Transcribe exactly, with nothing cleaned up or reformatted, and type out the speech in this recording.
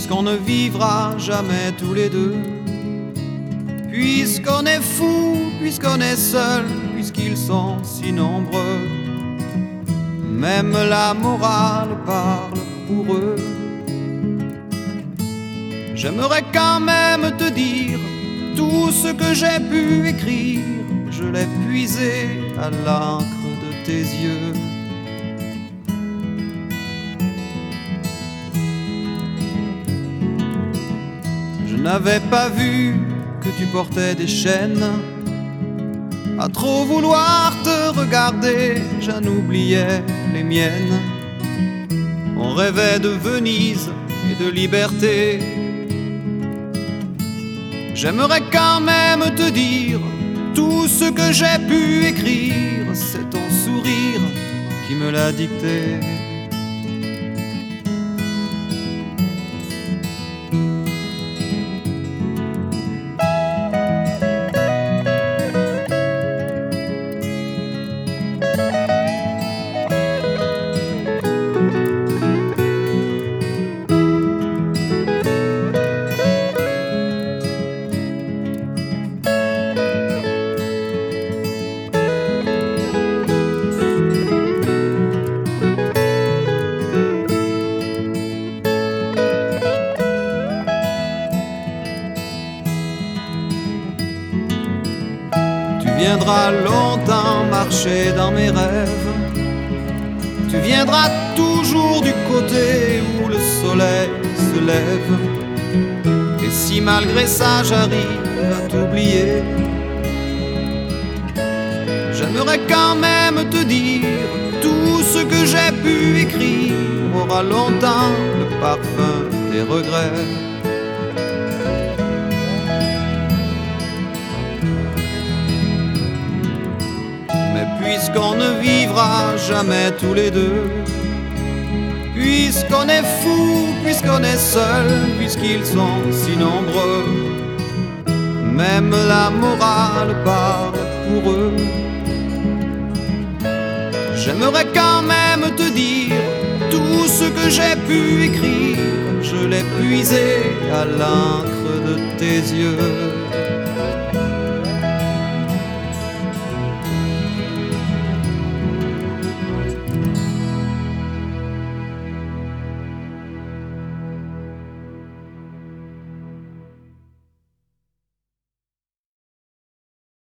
puisqu'on ne vivra jamais tous les deux, puisqu'on est fou, puisqu'on est seul, puisqu'ils sont si nombreux. Même la morale parle pour eux. J'aimerais quand même te dire tout ce que j'ai pu écrire, je l'ai puisé à l'encre de tes yeux. Je n'avais pas vu que tu portais des chaînes. À trop vouloir te regarder, j'en oubliais les miennes. On rêvait de Venise et de liberté. J'aimerais quand même te dire tout ce que j'ai pu écrire, c'est ton sourire qui me l'a dicté. Tu viendras longtemps marcher dans mes rêves. Tu viendras toujours du côté où le soleil se lève. Et si malgré ça j'arrive à t'oublier, j'aimerais quand même te dire tout ce que j'ai pu écrire aura longtemps le parfum des regrets. Puisqu'on ne vivra jamais tous les deux, puisqu'on est fou, puisqu'on est seul, puisqu'ils sont si nombreux, même la morale parle pour eux. J'aimerais quand même te dire tout ce que j'ai pu écrire, je l'ai puisé à l'encre de tes yeux.